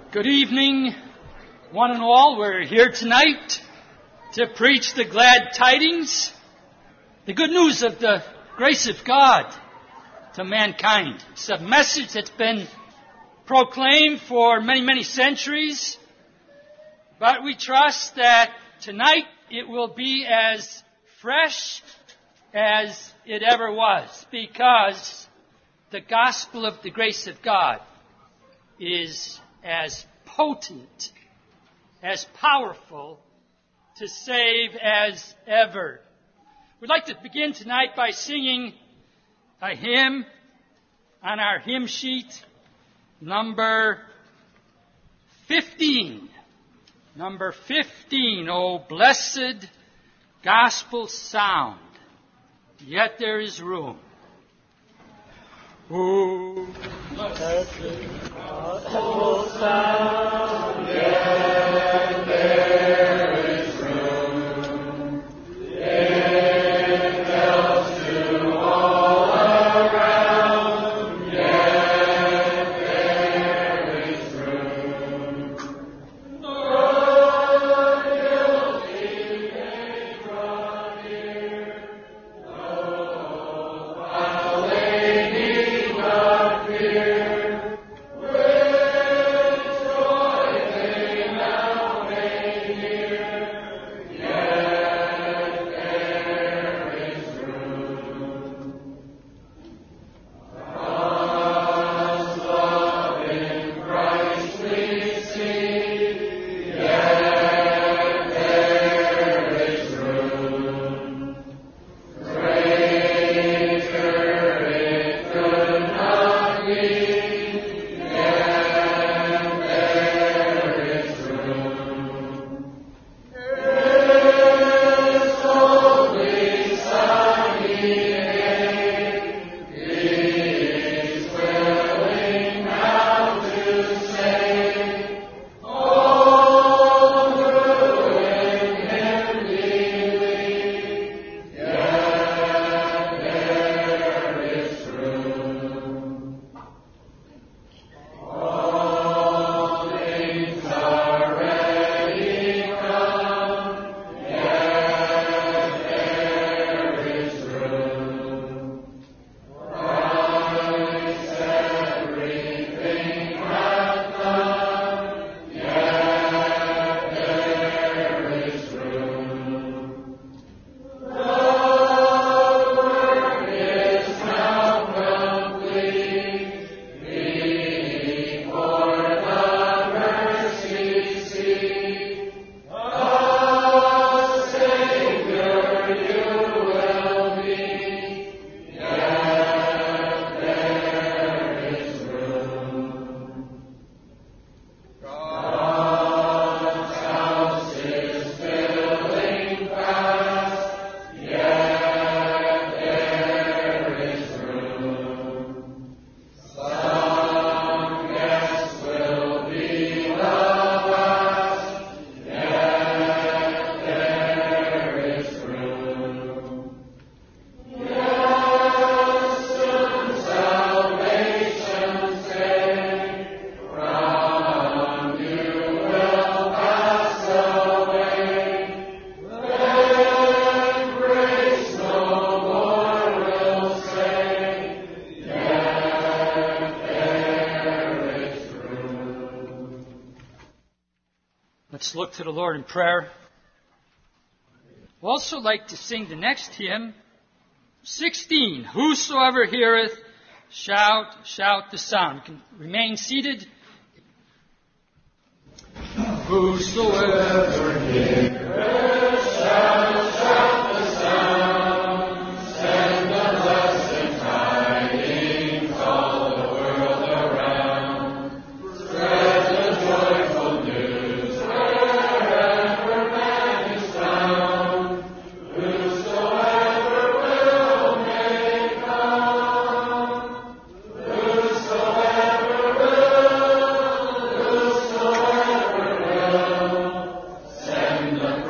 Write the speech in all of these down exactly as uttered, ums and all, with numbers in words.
Good evening, one and all. We're here tonight to preach the glad tidings, the good news of the grace of God to mankind. It's a message that's been proclaimed for many, many centuries, but we trust that tonight it will be as fresh as it ever was, because the gospel of the grace of God is as potent, as powerful to save as ever. We'd like to begin tonight by singing a hymn on our hymn sheet, number fifteen. Number fifteen, O blessed gospel sound, yet there is room. Oh, blessed gospel sound, yet there is room. It tells to all around, yet there is room. No guilty may draw near, no foul lady but fear. With joy they now may hear, yet there is room. God's love in Christ we see, yet there is room. Greater it could not be, yet there is room. His holy Son He gave, He's willing now to save all who in Him believe, yet there is room. All things are ready come, yet there is room. Christ everything hath done, yet there is room. The work is now complete, before the mercy seat. A Savior you will meet, yet there is room. God's house is filling fast, yet there is room. Some guests will be the last, yet there is room. Yes, soon salvation say, from you will pass away. Then grace no more will say, yet there is room. Let's look to the Lord in prayer. We'll also like to sing the next hymn, sixteen. Whosoever heareth, shout, shout the sound. You can remain seated. Whosoever heareth, shout, shout the sound. Send the blessed tidings all the world around. Spread the joyful news wherever man is found. Whosoever will may come. Whosoever will, whosoever will, send the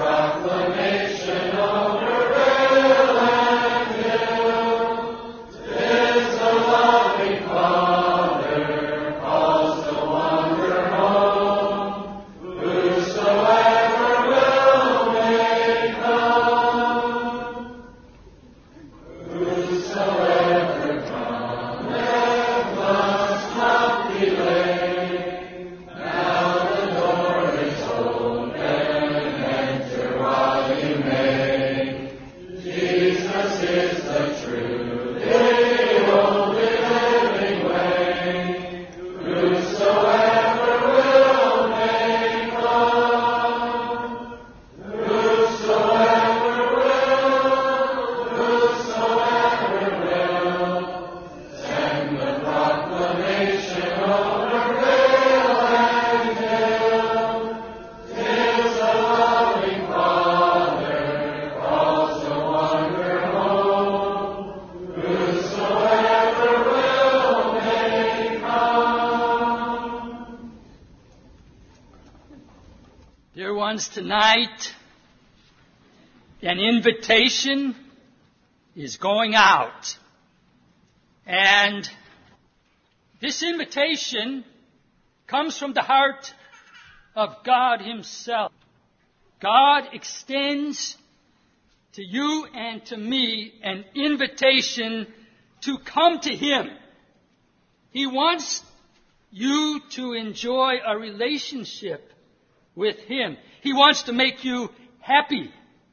Tonight, an invitation is going out. And this invitation comes from the heart of God Himself. God extends to you and to me an invitation to come to Him. He wants you to enjoy a relationship with Him. He wants to make you happy.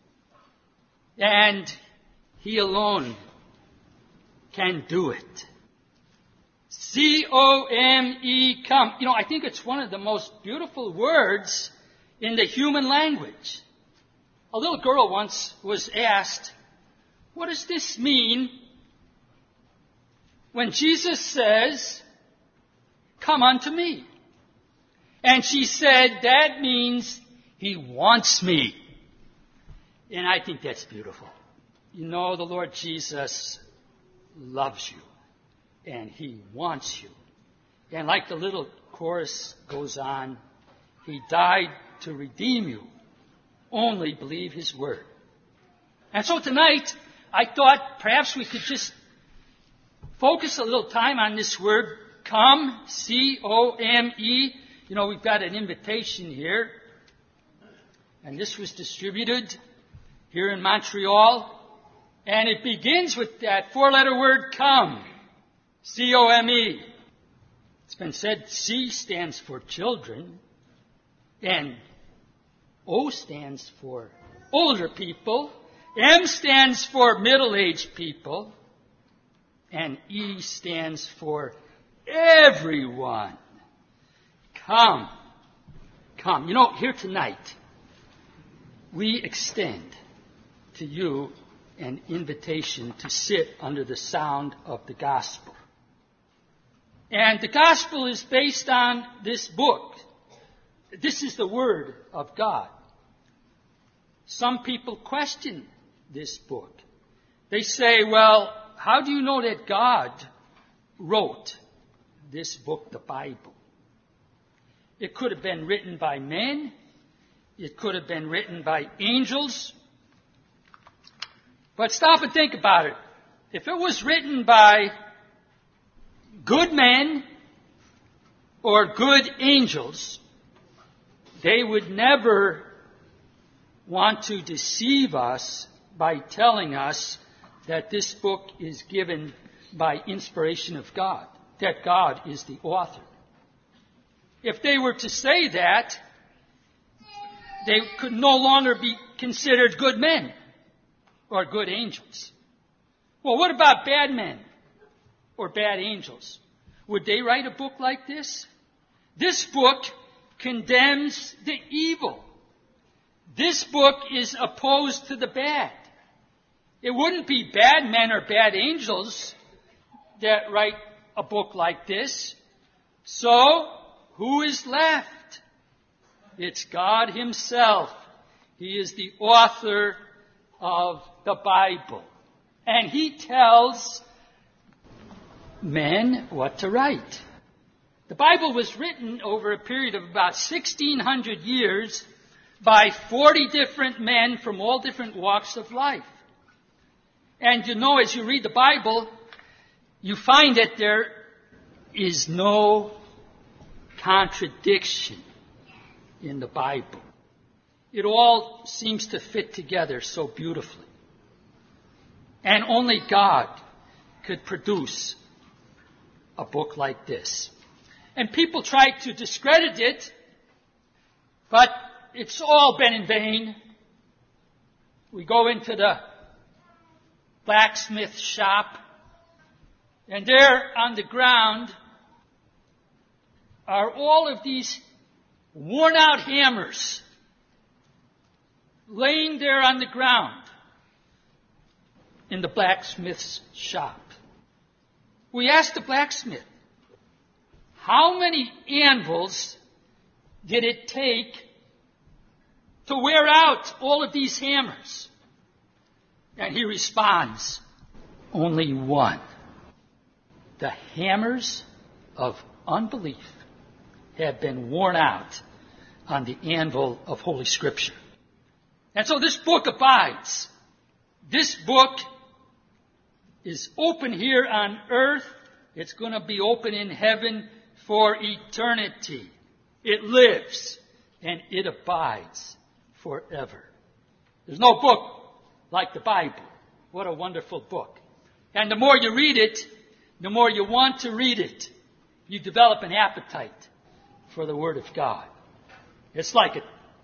And He alone can do it. C O M E, come. You know, I think it's one of the most beautiful words in the human language. A little girl once was asked, what does this mean when Jesus says, come unto me? And she said, that means He wants me. And I think that's beautiful. You know, the Lord Jesus loves you. And He wants you. And like the little chorus goes on, He died to redeem you. Only believe His word. And so tonight, I thought perhaps we could just focus a little time on this word, come, C O M E. You know, we've got an invitation here. And this was distributed here in Montreal. And it begins with that four-letter word, come. C O M E. It's been said C stands for children. And O stands for older people. M stands for middle-aged people. And E stands for everyone. Come. Come. You know, here tonight, we extend to you an invitation to sit under the sound of the gospel. And the gospel is based on this book. This is the word of God. Some people question this book. They say, well, how do you know that God wrote this book, the Bible? It could have been written by men. It could have been written by angels. But stop and think about it. If it was written by good men or good angels, they would never want to deceive us by telling us that this book is given by inspiration of God, that God is the author. If they were to say that, they could no longer be considered good men or good angels. Well, what about bad men or bad angels? Would they write a book like this? This book condemns the evil. This book is opposed to the bad. It wouldn't be bad men or bad angels that write a book like this. So, who is left? It's God Himself. He is the author of the Bible. And He tells men what to write. The Bible was written over a period of about sixteen hundred years by forty different men from all different walks of life. And you know, as you read the Bible, you find that there is no contradiction in the Bible. It all seems to fit together so beautifully. And only God could produce a book like this. And people try to discredit it, but it's all been in vain. We go into the blacksmith shop, and there on the ground are all of these worn out hammers laying there on the ground in the blacksmith's shop. We asked the blacksmith, how many anvils did it take to wear out all of these hammers? And he responds, only one. The hammers of unbelief have been worn out on the anvil of Holy Scripture. And so this book abides. This book is open here on earth. It's going to be open in heaven for eternity. It lives and it abides forever. There's no book like the Bible. What a wonderful book. And the more you read it, the more you want to read it. You develop an appetite for the Word of God. It's like a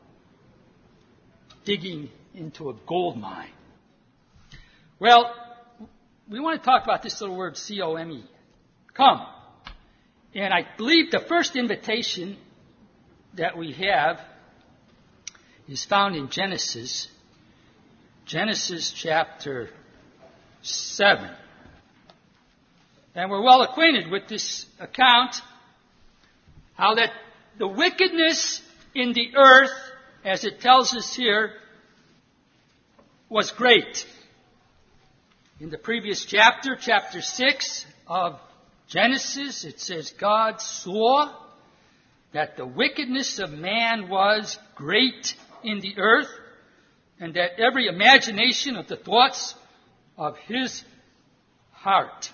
digging into a gold mine. Well, we want to talk about this little word, C O M E. Come. And I believe the first invitation that we have is found in Genesis. Genesis chapter seven. And we're well acquainted with this account, how that the wickedness in the earth, as it tells us here, was great. In the previous chapter, chapter six of Genesis, it says, God saw that the wickedness of man was great in the earth, and that every imagination of the thoughts of his heart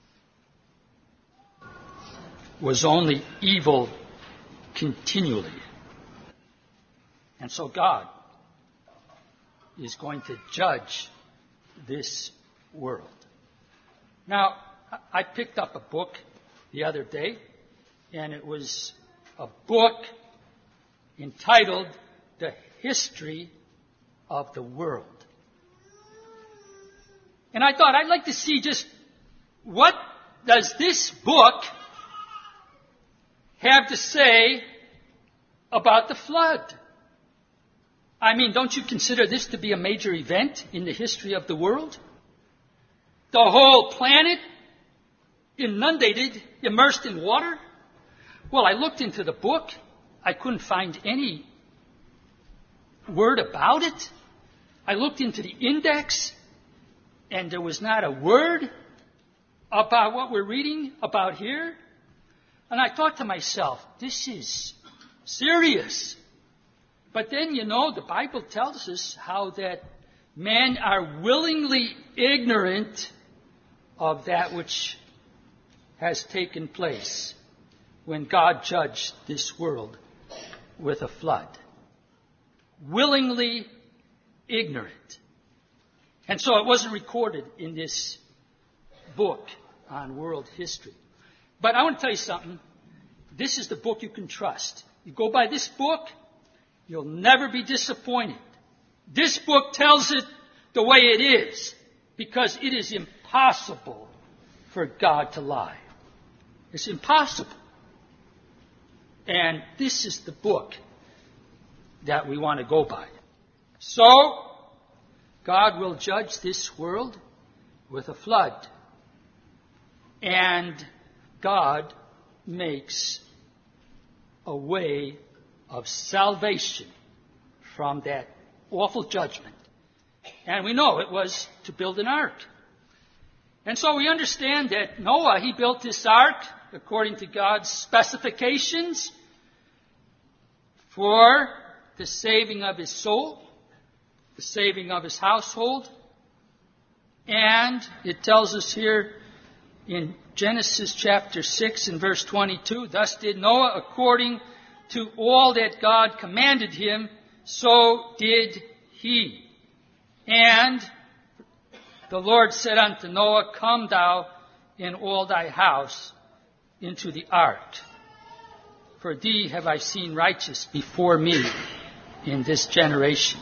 was only evil continually. And so God is going to judge this world. Now, I picked up a book the other day, and it was a book entitled The History of the World. And I thought I'd like to see just what does this book have to say about the flood. I mean, don't you consider this to be a major event in the history of the world? The whole planet inundated, immersed in water? Well, I looked into the book. I couldn't find any word about it. I looked into the index, and there was not a word about what we're reading about here. And I thought to myself, this is serious. But then, you know, the Bible tells us how that men are willingly ignorant of that which has taken place when God judged this world with a flood. Willingly ignorant. And so it wasn't recorded in this book on world history. But I want to tell you something. This is the book you can trust. You go by this book, you'll never be disappointed. This book tells it the way it is, because it is impossible for God to lie. It's impossible. And this is the book that we want to go by. So, God will judge this world with a flood. And God makes a way of salvation from that awful judgment. And we know it was to build an ark. And so we understand that Noah, he built this ark according to God's specifications for the saving of his soul, the saving of his household. And it tells us here in Genesis chapter six and verse twenty-two, thus did Noah according to all that God commanded him, so did he. And the Lord said unto Noah, come thou in all thy house into the ark. for thee have I seen righteous before me in this generation.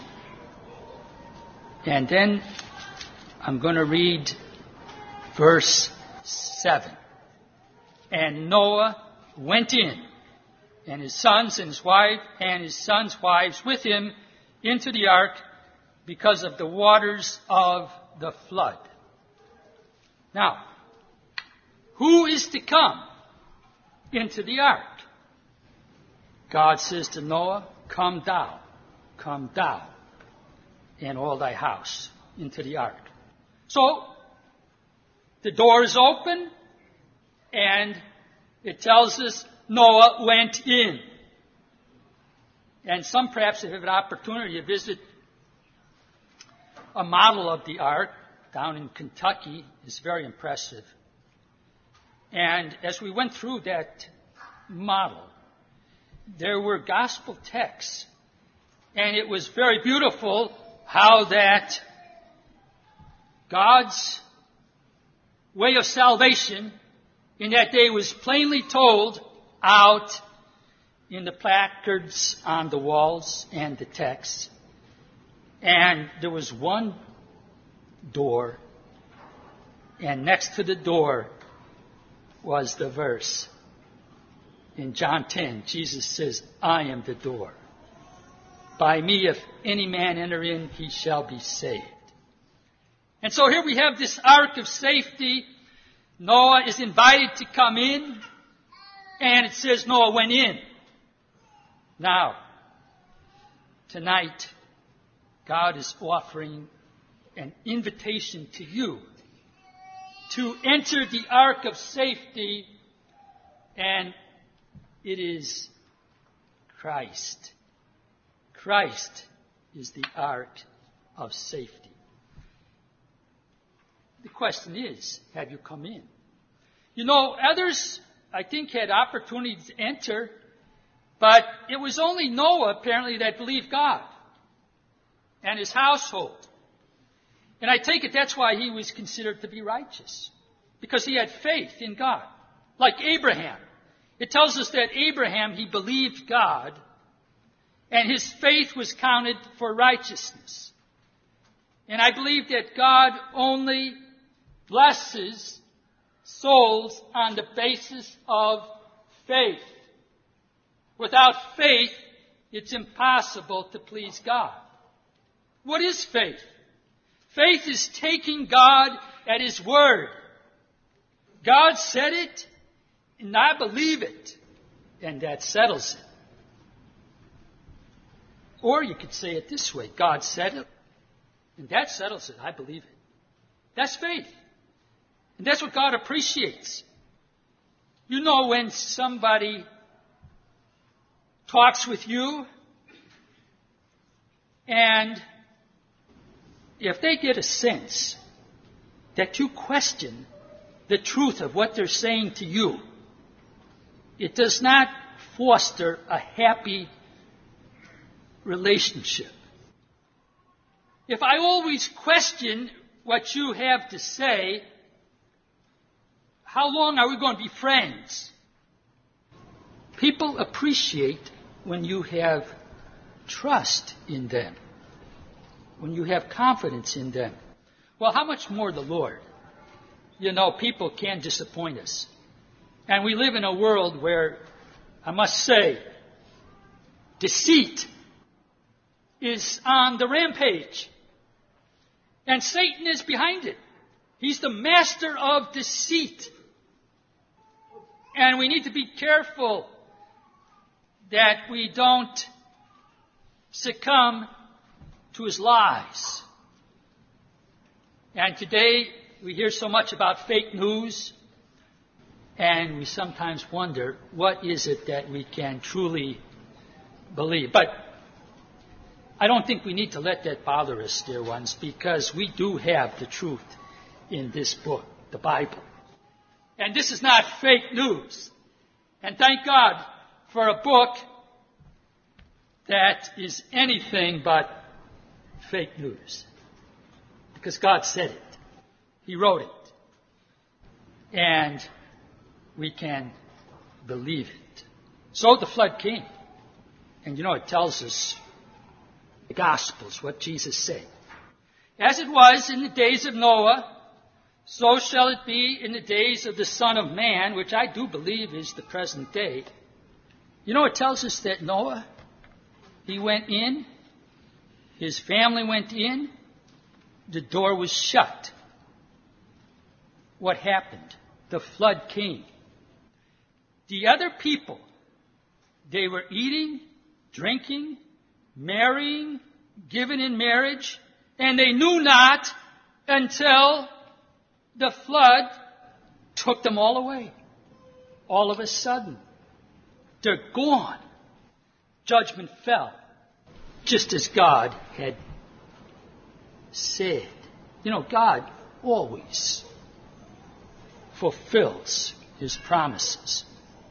And then I'm going to read verse seven. And Noah went in, and his sons and his wife and his sons' wives with him into the ark because of the waters of the flood. Now, who is to come into the ark? God says to Noah, come thou, come thou, and all thy house into the ark. So, the door is open, and it tells us Noah went in. And some perhaps have an opportunity to visit a model of the ark down in Kentucky. It's very impressive. And as we went through that model, there were gospel texts. And it was very beautiful how that God's way of salvation in that day was plainly told out in the placards on the walls and the texts. And there was one door, and next to the door was the verse. In John ten, Jesus says, I am the door. By me, if any man enter in, he shall be saved. And so here we have this ark of safety. Noah is invited to come in, and it says Noah went in. Now, tonight, God is offering an invitation to you to enter the ark of safety, and it is Christ. Christ is the ark of safety. The question is, have you come in? You know, others, I think, had opportunity to enter, but it was only Noah, apparently, that believed God and his household. And I take it that's why he was considered to be righteous, because he had faith in God. Like Abraham. It tells us that Abraham, he believed God, and his faith was counted for righteousness. And I believe that God only blesses souls on the basis of faith. Without faith, it's impossible to please God. What is faith? Faith is taking God at His word. God said it, and I believe it, and that settles it. Or you could say it this way: God said it, and that settles it. I believe it. That's faith. And that's what God appreciates. You know, when somebody talks with you, and if they get a sense that you question the truth of what they're saying to you, it does not foster a happy relationship. If I always question what you have to say, how long are we going to be friends? People appreciate when you have trust in them, when you have confidence in them. Well, how much more the Lord? You know, people can disappoint us. And we live in a world where, I must say, deceit is on the rampage. And Satan is behind it. He's the master of deceit. And we need to be careful that we don't succumb to his lies. And today we hear so much about fake news, and we sometimes wonder, what is it that we can truly believe? But I don't think we need to let that bother us, dear ones, because we do have the truth in this book, the Bible. And this is not fake news. And thank God for a book that is anything but fake news. Because God said it. He wrote it. And we can believe it. So the flood came. And you know, it tells us the Gospels, what Jesus said. As it was in the days of Noah, so shall it be in the days of the Son of Man, which I do believe is the present day. You know, it tells us that Noah, he went in, his family went in, the door was shut. What happened? The flood came. The other people, they were eating, drinking, marrying, given in marriage, and they knew not until the flood took them all away. All of a sudden, they're gone. Judgment fell, just as God had said. You know, God always fulfills His promises.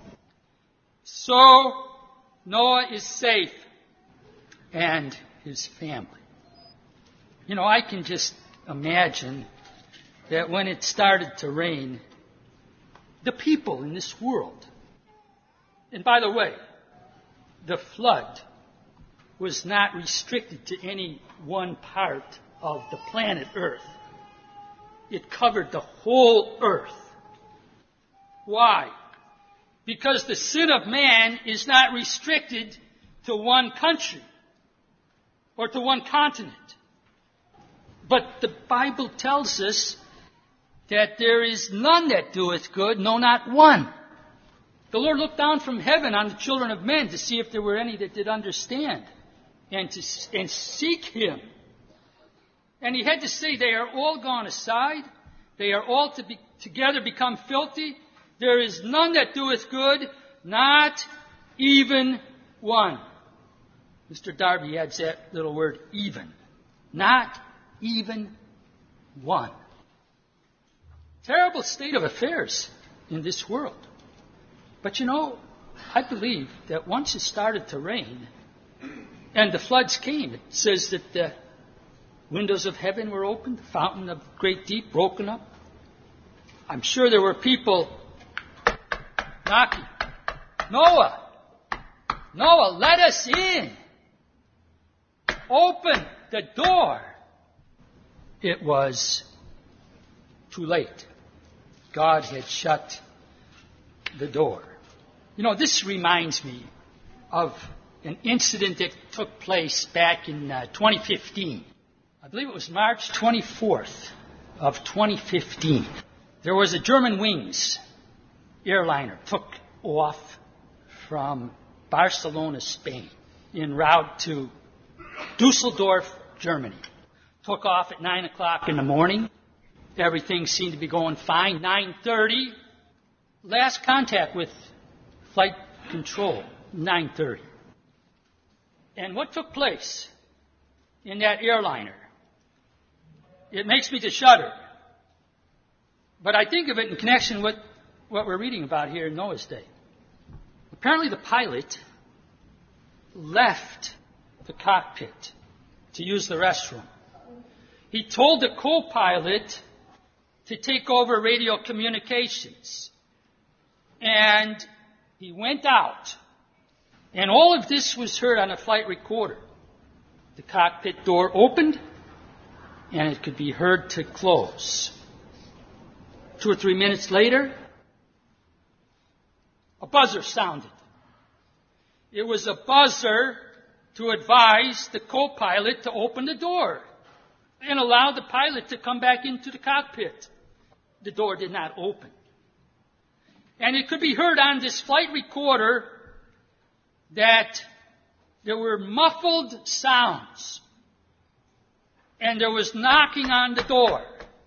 So, Noah is safe, and his family. You know, I can just imagine that when it started to rain, the people in this world, and by the way, the flood was not restricted to any one part of the planet Earth. It covered the whole earth. Why? Because the sin of man is not restricted to one country or to one continent. But the Bible tells us that there is none that doeth good, no, not one. The Lord looked down from heaven on the children of men to see if there were any that did understand and to and seek Him. And He had to say, they are all gone aside. They are all to be, together become filthy. There is none that doeth good, not even one. Mister Darby adds that little word, even. Not even one. Terrible state of affairs in this world. But you know, I believe that once it started to rain and the floods came, it says that the windows of heaven were opened, the fountain of great deep broken up. I'm sure there were people knocking. Noah! Noah, let us in! Open the door! It was too late. God had shut the door. You know, this reminds me of an incident that took place back in uh, twenty fifteen. I believe it was March twenty-fourth of twenty fifteen. There was a German Wings airliner took off from Barcelona, Spain, en route to Dusseldorf, Germany. Took off at nine o'clock in the morning. Everything seemed to be going fine. nine thirty, last contact with flight control, nine thirty. And what took place in that airliner? It makes me to shudder. But I think of it in connection with what we're reading about here in Noah's day. Apparently the pilot left the cockpit to use the restroom. He told the co-pilot to take over radio communications. And he went out. And all of this was heard on a flight recorder. The cockpit door opened, and it could be heard to close. Two or three minutes later, a buzzer sounded. It was a buzzer to advise the co-pilot to open the door and allow the pilot to come back into the cockpit. The door did not open. And it could be heard on this flight recorder that there were muffled sounds. And there was knocking on the door.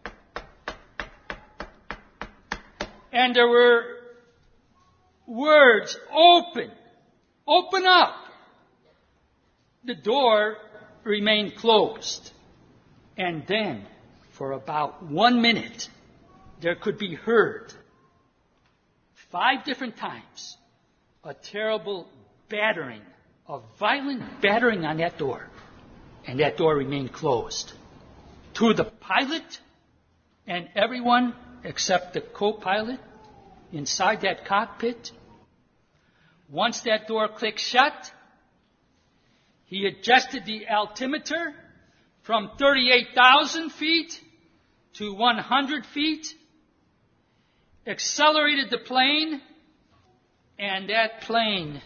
And there were words, open, open up. The door remained closed. And then, for about one minute, there could be heard, five different times, a terrible battering, a violent battering on that door. And that door remained closed. To the pilot and everyone except the co-pilot inside that cockpit, Once that door clicked shut, he adjusted the altimeter from thirty-eight thousand feet to one hundred feet, accelerated the plane, and that plane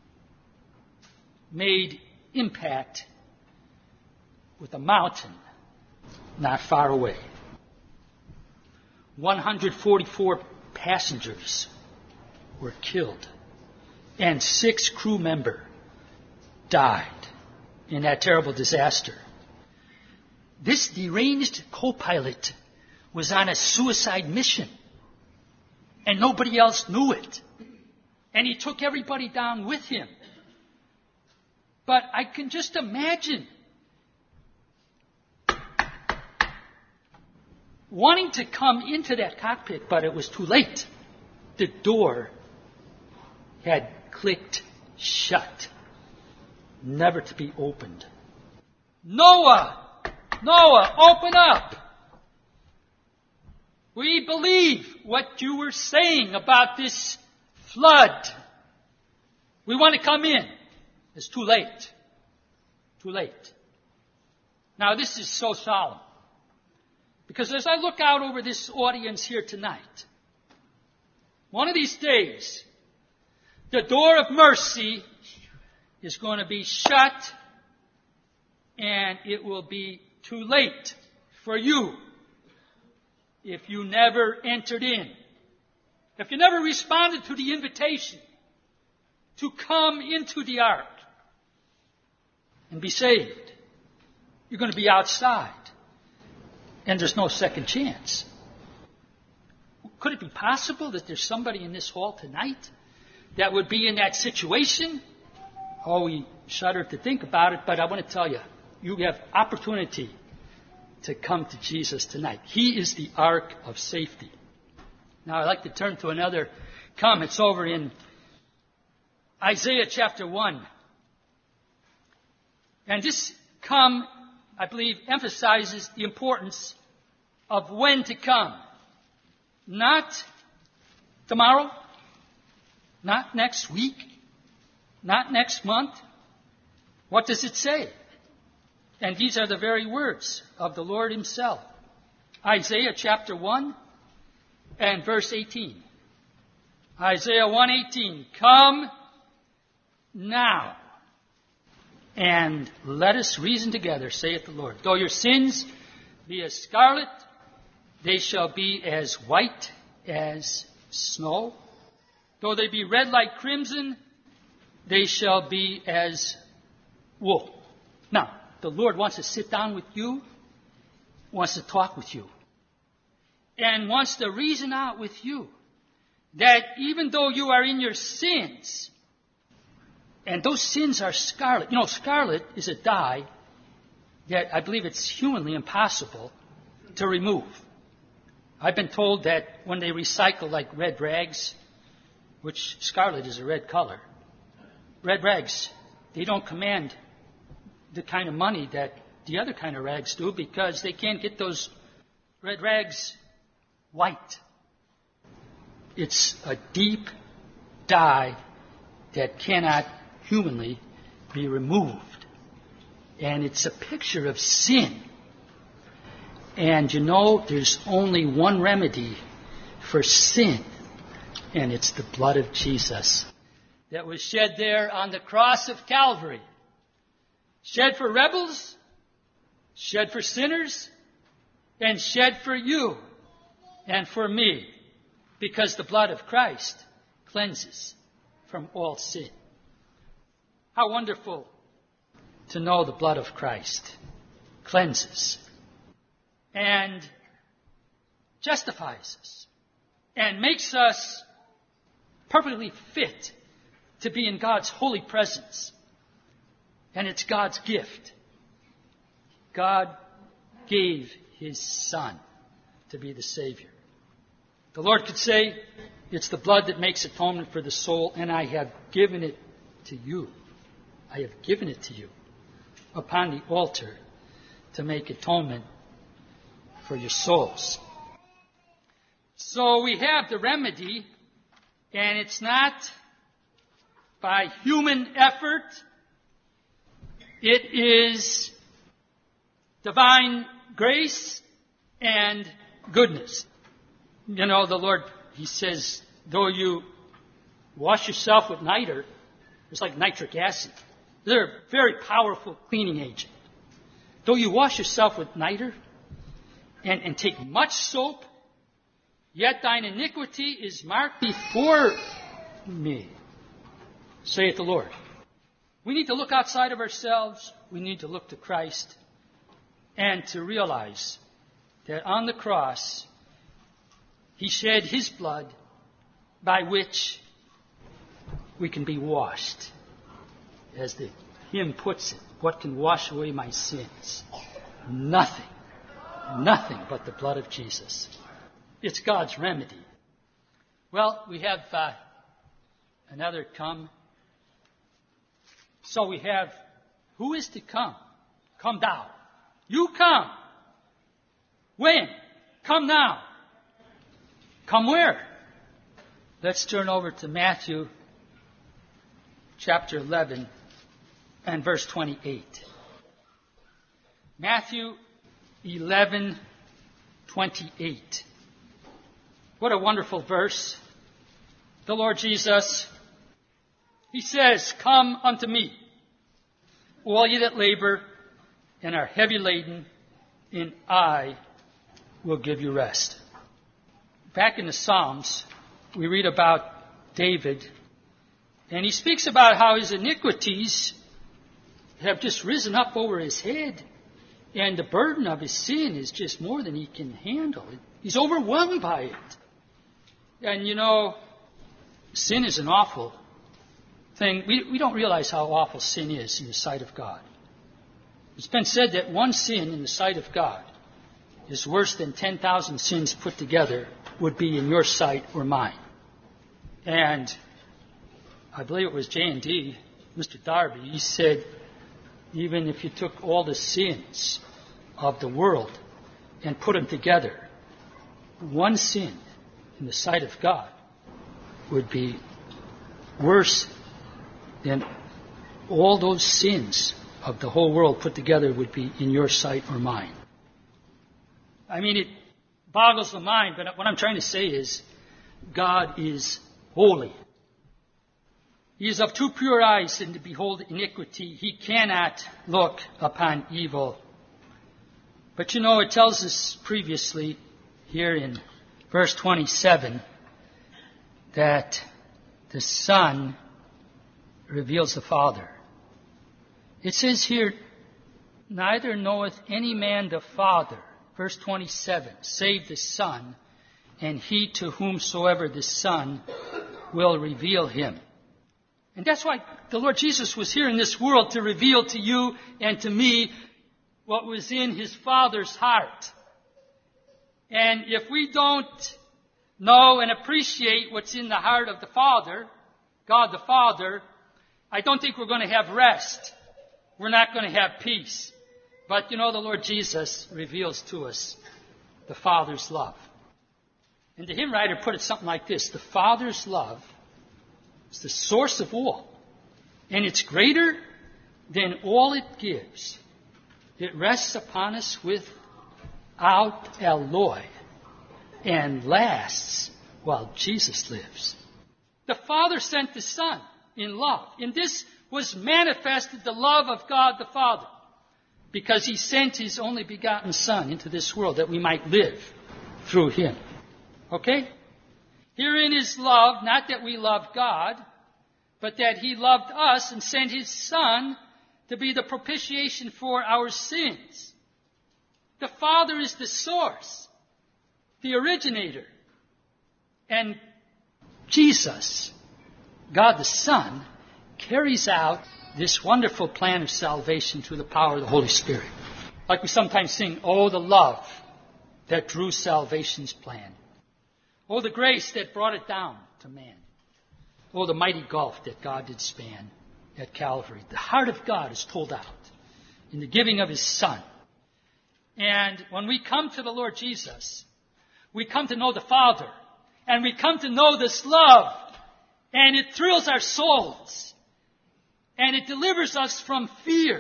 made impact with a mountain not far away. one hundred forty-four passengers were killed, and six crew members died in that terrible disaster. This deranged co-pilot was on a suicide mission, and nobody else knew it. And he took everybody down with him. But I can just imagine wanting to come into that cockpit, but it was too late. The door had clicked shut, never to be opened. Noah! Noah, open up! We believe what you were saying about this flood. We want to come in. It's too late. Too late. Now this is so solemn. Because as I look out over this audience here tonight, one of these days, the door of mercy is going to be shut, and it will be too late for you if you never entered in. If you never responded to the invitation to come into the ark and be saved, you're going to be outside. And there's no second chance. Could it be possible that there's somebody in this hall tonight that would be in that situation? Oh, we shudder to think about it, but I want to tell you, you have opportunity to come to Jesus tonight. He is the ark of safety. Now I'd like to turn to another comment. It's over in Isaiah chapter one. And this come, I believe, emphasizes the importance of when to come. Not tomorrow, not next week, not next month. What does it say? And these are the very words of the Lord himself. Isaiah chapter one and verse eighteen. Isaiah one eighteen. Come now, and let us reason together, saith the Lord. Though your sins be as scarlet, they shall be as white as snow. Though they be red like crimson, they shall be as wool. Now, the Lord wants to sit down with you, wants to talk with you, and wants to reason out with you that even though you are in your sins, and those sins are scarlet. You know, scarlet is a dye that I believe it's humanly impossible to remove. I've been told that when they recycle like red rags, which scarlet is a red color, red rags, they don't command the kind of money that the other kind of rags do because they can't get those red rags white. It's a deep dye that cannot humanly be removed. And it's a picture of sin. And you know, there's only one remedy for sin, and it's the blood of Jesus that was shed there on the cross of Calvary. Shed for rebels, shed for sinners, and shed for you and for me, because the blood of Christ cleanses from all sin. How wonderful to know the blood of Christ cleanses and justifies us and makes us perfectly fit to be in God's holy presence. And it's God's gift. God gave his Son to be the Savior. The Lord could say, it's the blood that makes atonement for the soul, and I have given it to you. I have given it to you upon the altar to make atonement for your souls. So we have the remedy, and it's not by human effort. It is divine grace and goodness. You know, the Lord, He says, though you wash yourself with niter, it's like nitric acid. They're a very powerful cleaning agent. Though you wash yourself with niter and, and take much soap, yet thine iniquity is marked before me, saith the Lord. We need to look outside of ourselves. We need to look to Christ and to realize that on the cross, He shed His blood by which we can be washed. As the hymn puts it, what can wash away my sins? Nothing. Nothing but the blood of Jesus. It's God's remedy. Well, we have uh, another come. So we have, who is to come? Come thou. You come. When? Come now. Come where? Let's turn over to Matthew chapter eleven and verse twenty-eight. Matthew eleven twenty-eight. What a wonderful verse. The Lord Jesus, He says, come unto me, all ye that labor and are heavy laden, and I will give you rest. Back in the Psalms, we read about David, and he speaks about how his iniquities have just risen up over his head, and the burden of his sin is just more than he can handle. He's overwhelmed by it. And you know, sin is an awful thing. We, we don't realize how awful sin is in the sight of God. It's been said that one sin in the sight of God is worse than ten thousand sins put together would be in your sight or mine. And I believe it was J and D, Mister Darby, he said, even if you took all the sins of the world and put them together, one sin in the sight of God would be worse than all those sins of the whole world put together would be in your sight or mine. I mean, it boggles the mind, but what I'm trying to say is God is holy. He is of too pure eyes and to behold iniquity. He cannot look upon evil. But you know, it tells us previously here in verse twenty-seven that the Son reveals the Father. It says here, neither knoweth any man the Father, verse twenty-seven, save the Son, and he to whomsoever the Son will reveal him. And that's why the Lord Jesus was here in this world, to reveal to you and to me what was in His Father's heart. And if we don't know and appreciate what's in the heart of the Father, God the Father, I don't think we're going to have rest. We're not going to have peace. But you know, the Lord Jesus reveals to us the Father's love. And the hymn writer put it something like this: the Father's love is the source of all, and it's greater than all it gives. It rests upon us without alloy and lasts while Jesus lives. The Father sent the Son in love. In this was manifested the love of God the Father, because He sent His only begotten Son into this world that we might live through Him. Okay? Herein is love, not that we love God, but that He loved us and sent His Son to be the propitiation for our sins. The Father is the source, the originator. And Jesus, God the Son, carries out this wonderful plan of salvation through the power of the Holy Spirit. Like we sometimes sing, oh, the love that drew salvation's plan. Oh, the grace that brought it down to man. Oh, the mighty gulf that God did span at Calvary. The heart of God is pulled out in the giving of His Son. And when we come to the Lord Jesus, we come to know the Father. And we come to know this love. And it thrills our souls. And it delivers us from fear.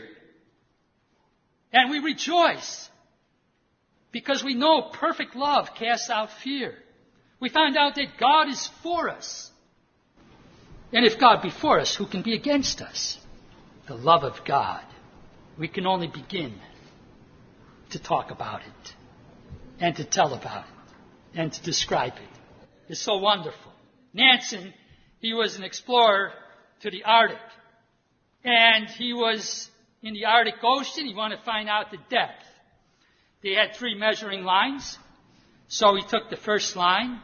And we rejoice because we know perfect love casts out fear. We find out that God is for us. And if God be for us, who can be against us? The love of God. We can only begin to talk about it and to tell about it and to describe it. It's so wonderful. Nansen, he was an explorer to the Arctic. And he was in the Arctic Ocean. He wanted to find out the depth. They had three measuring lines. So he took the first line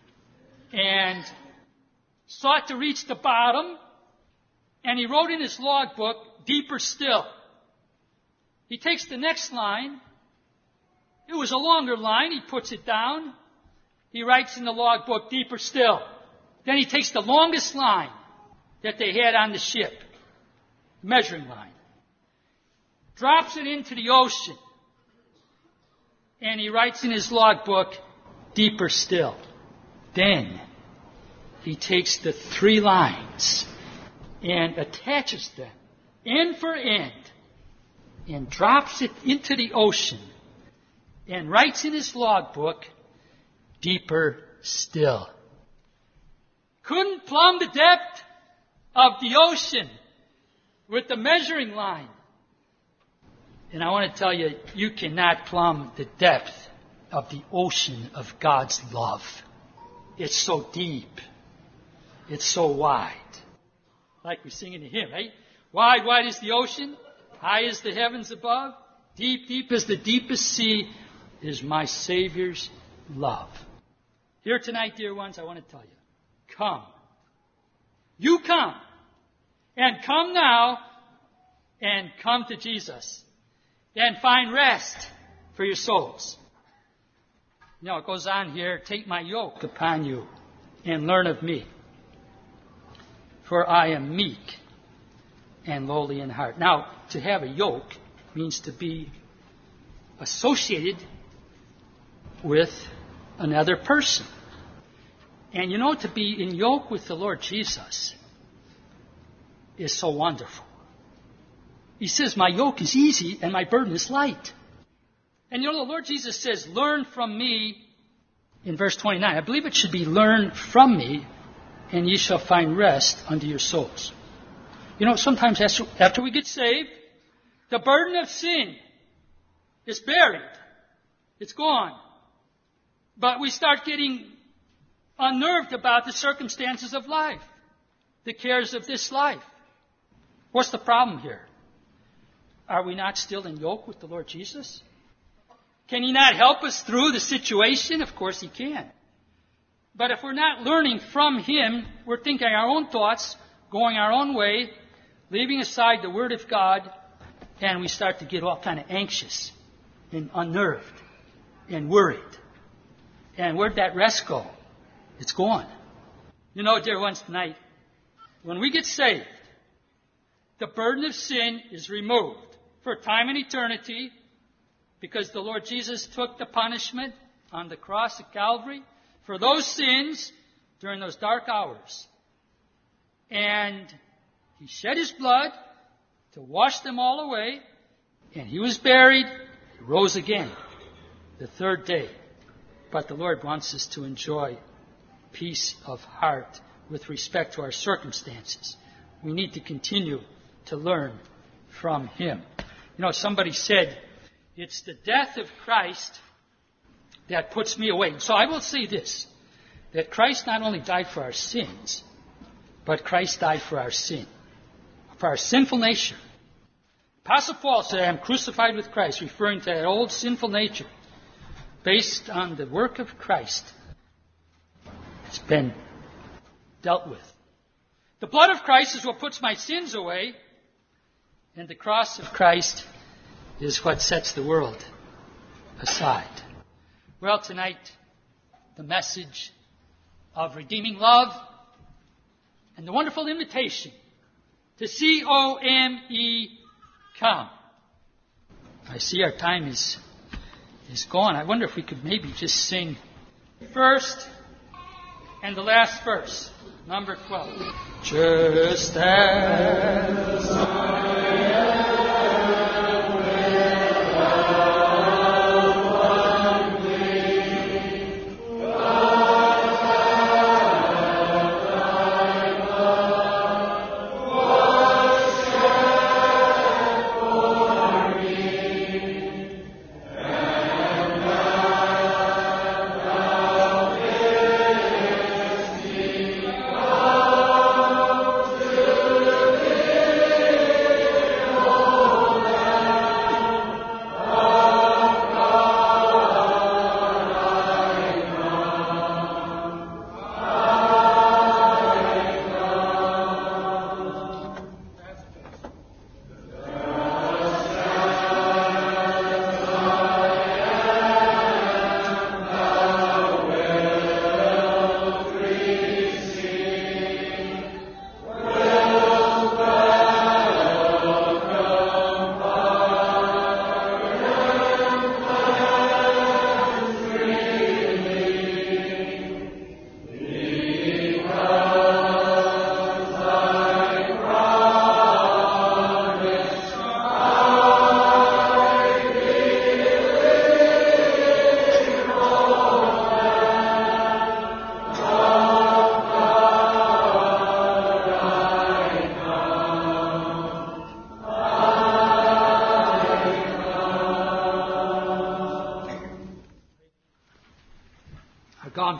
and sought to reach the bottom. And he wrote in his logbook, deeper still. He takes the next line. It was a longer line. He puts it down. He writes in the logbook, deeper still. Then he takes the longest line that they had on the ship, measuring line, drops it into the ocean, and he writes in his logbook, deeper still. Then he takes the three lines and attaches them end for end and drops it into the ocean and writes in his logbook, deeper still. Couldn't plumb the depth of the ocean with the measuring line. And I want to tell you, you cannot plumb the depth of the ocean of God's love. It's so deep. It's so wide. Like we sing in the hymn, right? Wide, wide is the ocean. High as the heavens above. Deep, deep as the deepest sea is my Savior's love. Here tonight, dear ones, I want to tell you, come. You come. And come now and come to Jesus and find rest for your souls. You know, it goes on here, take my yoke upon you and learn of me. For I am meek and lowly in heart. Now, to have a yoke means to be associated with another person. And you know, to be in yoke with the Lord Jesus is so wonderful. He says, my yoke is easy and my burden is light. And you know, the Lord Jesus says, learn from me in verse twenty-nine. I believe it should be learn from me and ye shall find rest unto your souls. You know, sometimes after we get saved, the burden of sin is buried. It's gone. But we start getting unnerved about the circumstances of life, the cares of this life. What's the problem here? Are we not still in yoke with the Lord Jesus? Can He not help us through the situation? Of course He can. But if we're not learning from Him, we're thinking our own thoughts, going our own way, leaving aside the Word of God, and we start to get all kind of anxious and unnerved and worried. And where'd that rest go? It's gone. You know, dear ones, tonight, when we get saved, the burden of sin is removed for time and eternity because the Lord Jesus took the punishment on the cross of Calvary for those sins during those dark hours. And He shed His blood to wash them all away. And He was buried. He rose again the third day. But the Lord wants us to enjoy peace of heart with respect to our circumstances. We need to continue to learn from Him. You know, somebody said, it's the death of Christ that puts me away. So I will say this, that Christ not only died for our sins, but Christ died for our sin, for our sinful nature. Apostle Paul said, I am crucified with Christ, referring to that old sinful nature, based on the work of Christ. It's been dealt with. The blood of Christ is what puts my sins away, and the cross of Christ is what sets the world aside. Well, tonight, the message of redeeming love and the wonderful invitation to C O M E, come. I see our time is, is gone. I wonder if we could maybe just sing first and the last verse, number twelve. Just as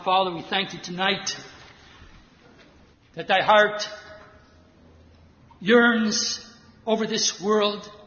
Father, we thank you tonight that thy heart yearns over this world,